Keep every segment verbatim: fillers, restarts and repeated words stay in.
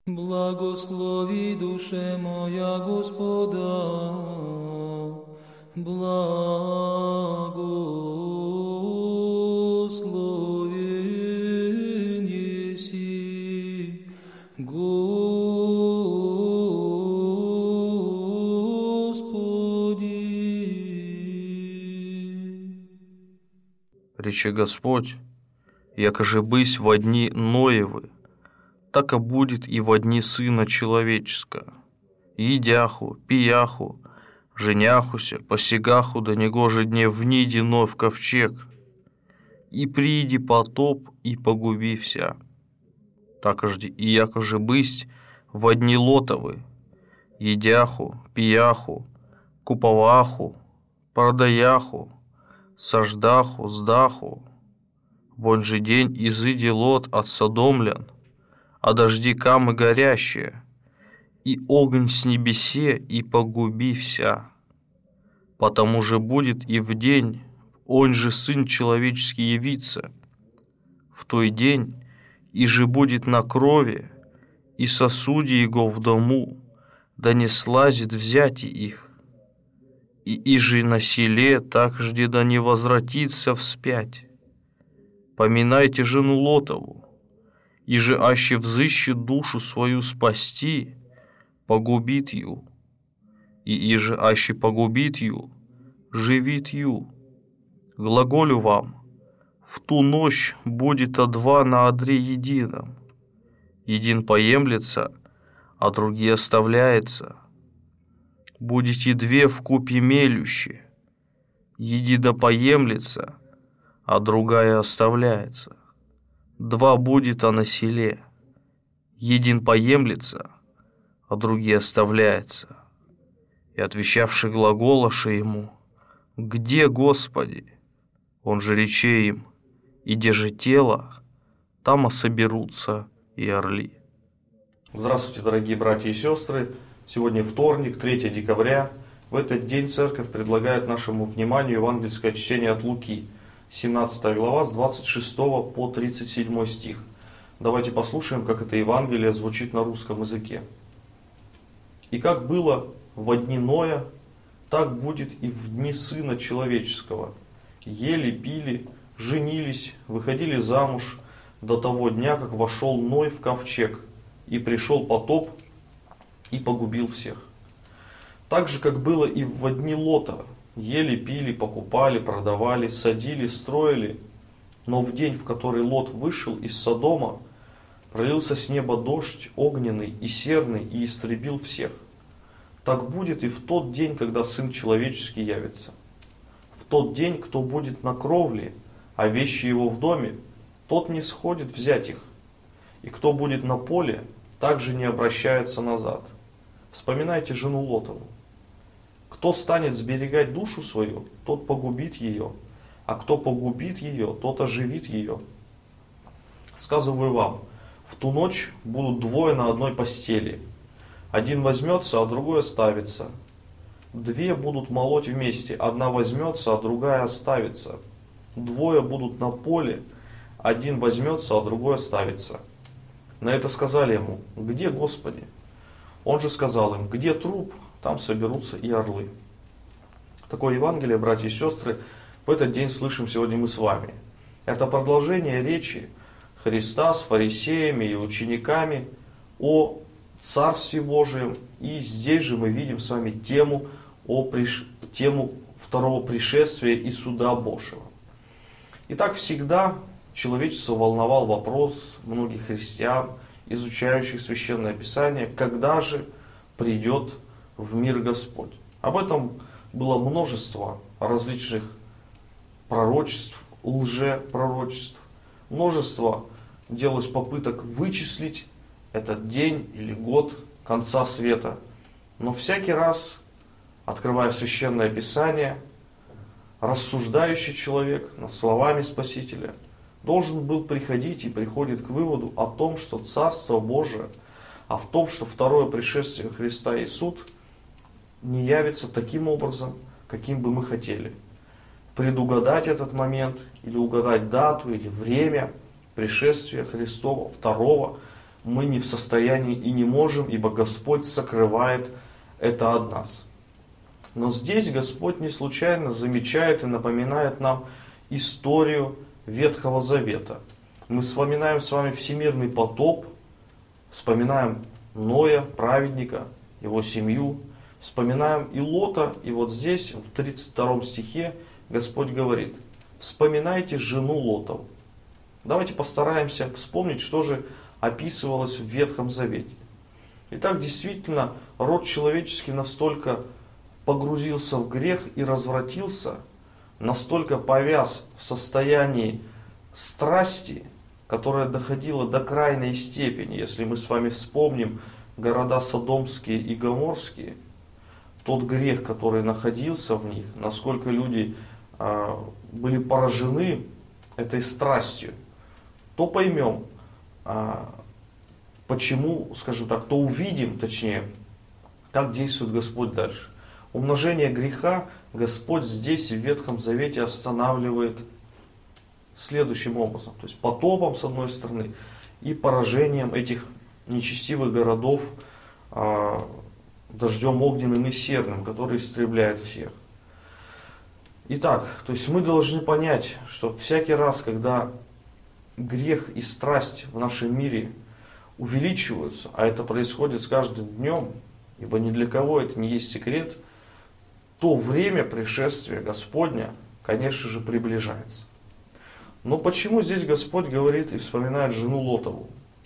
Благослови, душе моя, Господа, благословен еси, Господи. Рече Господь: якоже бысь во дни Ноевы, так и будет и во дни Сына Человеческого. Едяху, пияху, женяхуся, посягаху, да негоже дне вниди ной в ковчег, и приди потоп, и погуби вся. Такожди и якоже бысть во дни Лотовы, едяху, пияху, куповаху, продаяху, сождаху, сдаху. Вон же день изыди Лот от содомлян, а дожди камы горящие, и огонь с небесе, и погуби вся. Потому же будет и в день, он же Сын Человеческий явится, в той день, и же будет на крови, и сосуди его в дому, да не слазит взяти их, и иже на селе так жди да не возвратится вспять. Поминайте жену Лотову, и же аще взыщет душу свою спасти, погубит ю, и иже аще погубит ю, живит ю. Глаголю вам, в ту ночь будет о два на одре едином, един поемлется, а другие оставляется. Будете две вкупе мелющие, еди да поемлется, а другая оставляется. Два будет а на селе, един поемлется, а другие оставляется. И отвечавший глаголоша ему: где, Господи? Он же рече им: и где же тело, там и соберутся и орли. Здравствуйте, дорогие братья и сестры! Сегодня вторник, третьего декабря. В этот день церковь предлагает нашему вниманию евангельское чтение от Луки, семнадцатая глава, с двадцать шестого по тридцать седьмой стих. Давайте послушаем, как это Евангелие звучит на русском языке. «И как было во дни Ноя, так будет и в дни Сына Человеческого. Ели, пили, женились, выходили замуж до того дня, как вошел Ной в ковчег, и пришел потоп, и погубил всех. Так же, как было и во дни Лота, ели, пили, покупали, продавали, садили, строили. Но в день, в который Лот вышел из Содома, пролился с неба дождь огненный и серный, и истребил всех. Так будет и в тот день, когда Сын Человеческий явится. В тот день, кто будет на кровле, а вещи его в доме, тот не сходит взять их. И кто будет на поле, также не обращается назад. Вспоминайте жену Лотову. Кто станет сберегать душу свою, тот погубит ее, а кто погубит ее, тот оживит ее. Сказываю вам, в ту ночь будут двое на одной постели. Один возьмется, а другой оставится. Две будут молоть вместе, одна возьмется, а другая оставится. Двое будут на поле, один возьмется, а другой оставится. На это сказали ему: где, Господи? Он же сказал им: где труп, там соберутся и орлы. Такое Евангелие, братья и сестры, в этот день слышим сегодня мы с вами. Это продолжение речи Христа с фарисеями и учениками о Царстве Божием. И здесь же мы видим с вами тему, о приш... тему второго пришествия и суда Божьего. Итак, всегда человечество волновал вопрос многих христиан, изучающих Священное Писание, когда же придет в мир Господь. Об этом было множество различных пророчеств, лжепророчеств. Множество делалось попыток вычислить этот день или год конца света. Но всякий раз, открывая Священное Писание, рассуждающий человек над словами Спасителя должен был приходить и приходит к выводу о том, что Царство Божие, а в том, что второе пришествие Христа и суд не явится таким образом, каким бы мы хотели. Предугадать этот момент, или угадать дату, или время пришествия Христова, второго, мы не в состоянии и не можем, ибо Господь сокрывает это от нас. Но здесь Господь не случайно замечает и напоминает нам историю Ветхого Завета. Мы вспоминаем с вами всемирный потоп, вспоминаем Ноя, праведника, его семью, вспоминаем и Лота, и вот здесь в тридцать втором стихе Господь говорит: вспоминайте жену Лотову. Давайте постараемся вспомнить, что же описывалось в Ветхом Завете. Итак, действительно, род человеческий настолько погрузился в грех и развратился, настолько повяз в состоянии страсти, которая доходила до крайней степени. Если мы с вами вспомним города Содомские и Гоморские, тот грех, который находился в них, насколько люди э, были поражены этой страстью, то поймем, э, почему, скажем так, то увидим, точнее, как действует Господь дальше. Умножение греха Господь здесь в Ветхом Завете останавливает следующим образом. То есть потопом с одной стороны и поражением этих нечестивых городов э, дождем огненным и серным, который истребляет всех. Итак, то есть мы должны понять, что всякий раз, когда грех и страсть в нашем мире увеличиваются, а это происходит с каждым днем, ибо ни для кого это не есть секрет, то время пришествия Господня, конечно же, приближается. Но почему здесь Господь говорит и вспоминает жену Лотову?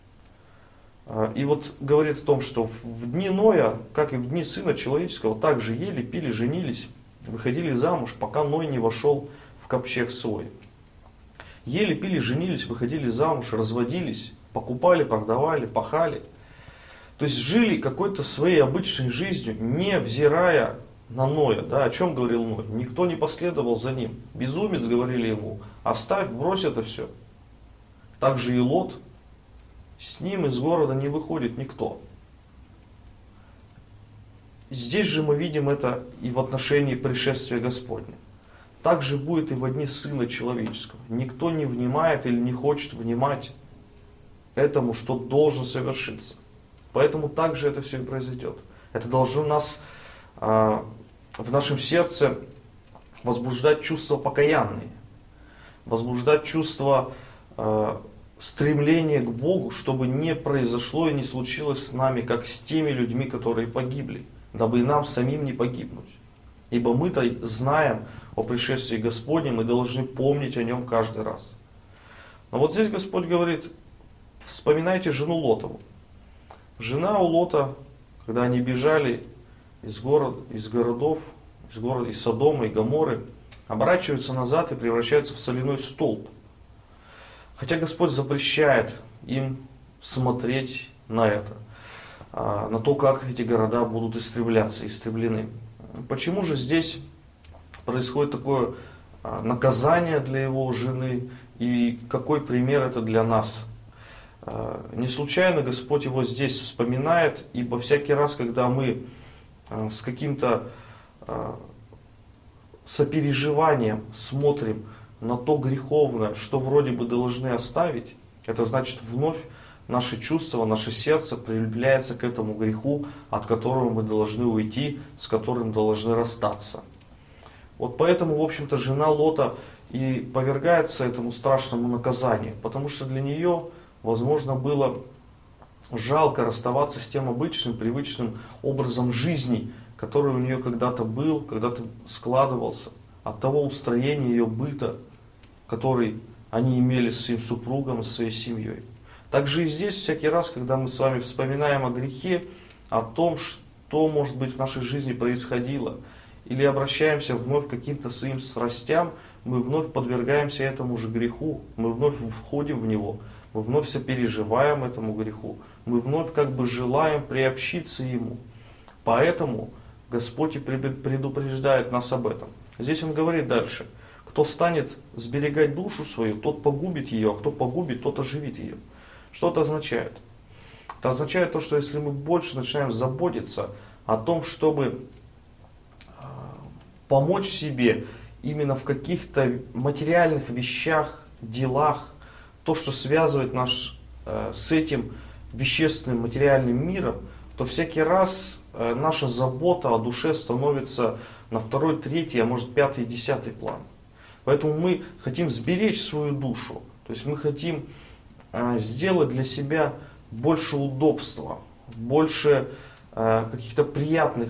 И вот говорит о том, что в дни Ноя, как и в дни Сына Человеческого, также ели, пили, женились, выходили замуж, пока Ной не вошел в ковчег свой. Ели, пили, женились, выходили замуж, разводились, покупали, продавали, пахали. То есть жили какой-то своей обычной жизнью, не взирая на Ноя. Да, о чем говорил Ной? Никто не последовал за ним. Безумец, говорили ему, оставь, брось это все. Также и Лот, с ним из города не выходит никто. Здесь же мы видим это и в отношении пришествия Господня. Так же будет и во дни Сына Человеческого. Никто не внимает или не хочет внимать этому, что должен совершиться. Поэтому так же это все и произойдет. Это должно нас э, в нашем сердце возбуждать чувства покаянные, возбуждать чувство э, стремления к Богу, чтобы не произошло и не случилось с нами, как с теми людьми, которые погибли, дабы и нам самим не погибнуть. Ибо мы-то знаем о пришествии Господнем и должны помнить о нем каждый раз. Но вот здесь Господь говорит: вспоминайте жену Лотову. Жена у Лота, когда они бежали из, город, из городов, из, города, из Содома и Гоморры, оборачивается назад и превращается в соляной столб. Хотя Господь запрещает им смотреть на это, на то, как эти города будут истребляться, истреблены. Почему же здесь происходит такое наказание для его жены и какой пример это для нас? Не случайно Господь его здесь вспоминает, ибо всякий раз, когда мы с каким-то сопереживанием смотрим на то греховное, что вроде бы должны оставить, это значит вновь наше чувство, наше сердце прилепляется к этому греху, от которого мы должны уйти, с которым должны расстаться. Вот поэтому, в общем-то, жена Лота и повергается этому страшному наказанию, потому что для нее, возможно, было жалко расставаться с тем обычным, привычным образом жизни, который у нее когда-то был, когда-то складывался, от того устроения ее быта, который они имели с своим супругом, с своей семьей. Также и здесь всякий раз, когда мы с вами вспоминаем о грехе, о том, что, может быть, в нашей жизни происходило, или обращаемся вновь к каким-то своим страстям, мы вновь подвергаемся этому же греху, мы вновь входим в него, мы вновь сопереживаем этому греху, мы вновь как бы желаем приобщиться ему. Поэтому Господь и предупреждает нас об этом. Здесь Он говорит дальше: кто станет сберегать душу свою, тот погубит ее, а кто погубит, тот оживит ее. Что это означает? Это означает то, что если мы больше начинаем заботиться о том, чтобы помочь себе именно в каких-то материальных вещах, делах, то, что связывает нас с этим вещественным, материальным миром, то всякий раз наша забота о душе становится на второй, третий, а может пятый, десятый план. Поэтому мы хотим сберечь свою душу, то есть мы хотим сделать для себя больше удобства, больше каких-то приятных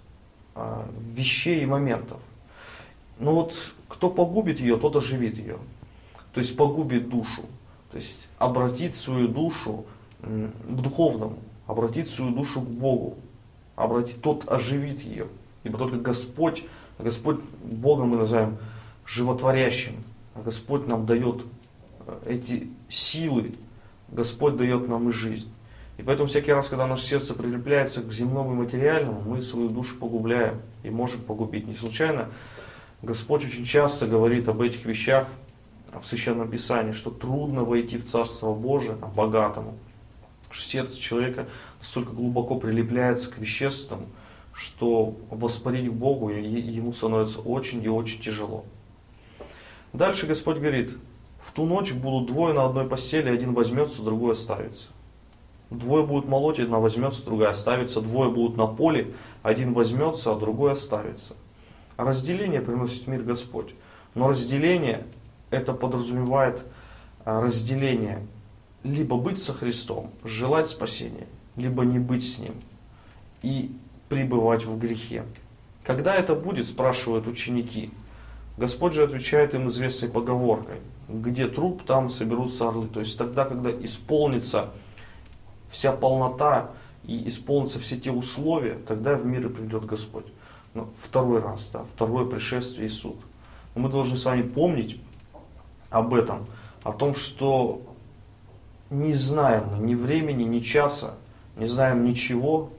вещей и моментов. Но вот кто погубит ее, тот оживит ее. То есть погубит душу. То есть обратит свою душу к духовному, обратит свою душу к Богу. Обратит, тот оживит ее. Ибо только Господь, Господь Бога мы называем животворящим. А Господь нам дает эти силы, Господь дает нам и жизнь. И поэтому всякий раз, когда наше сердце прилепляется к земному и материальному, мы свою душу погубляем и можем погубить. Не случайно Господь очень часто говорит об этих вещах в Священном Писании, что трудно войти в Царство Божие, там, богатому. Что сердце человека настолько глубоко прилепляется к вещественному, что воспарить к Богу ему становится очень и очень тяжело. Дальше Господь говорит: в ту ночь будут двое на одной постели, один возьмется, другой оставится. Двое будут молоть, одна возьмется, другая оставится. Двое будут на поле, один возьмется, а другой оставится. Разделение приносит мир Господь. Но разделение, это подразумевает разделение либо быть со Христом, желать спасения, либо не быть с Ним и пребывать в грехе. Когда это будет, спрашивают ученики. Господь же отвечает им известной поговоркой: где труп, там соберутся орлы. То есть тогда, когда исполнится вся полнота и исполнятся все те условия, тогда в мир и придет Господь. Но второй раз, да, второе пришествие и суд. Но мы должны с вами помнить об этом, о том, что не знаем мы ни времени, ни часа, не знаем ничего,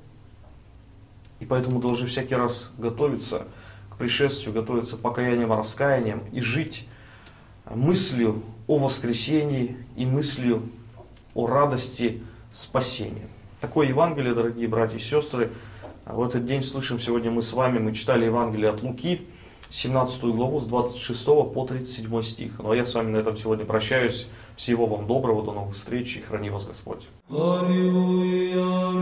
и поэтому должны всякий раз готовиться к пришествию, готовиться покаянием, раскаянием и жить мыслью о воскресении и мыслью о радости спасения. Такое Евангелие, дорогие братья и сестры. В этот день слышим сегодня мы с вами, мы читали Евангелие от Луки, семнадцатую главу с двадцать шестого по тридцать седьмой стих. Ну а я с вами на этом сегодня прощаюсь. Всего вам доброго, до новых встреч и храни вас Господь. Аллилуйя.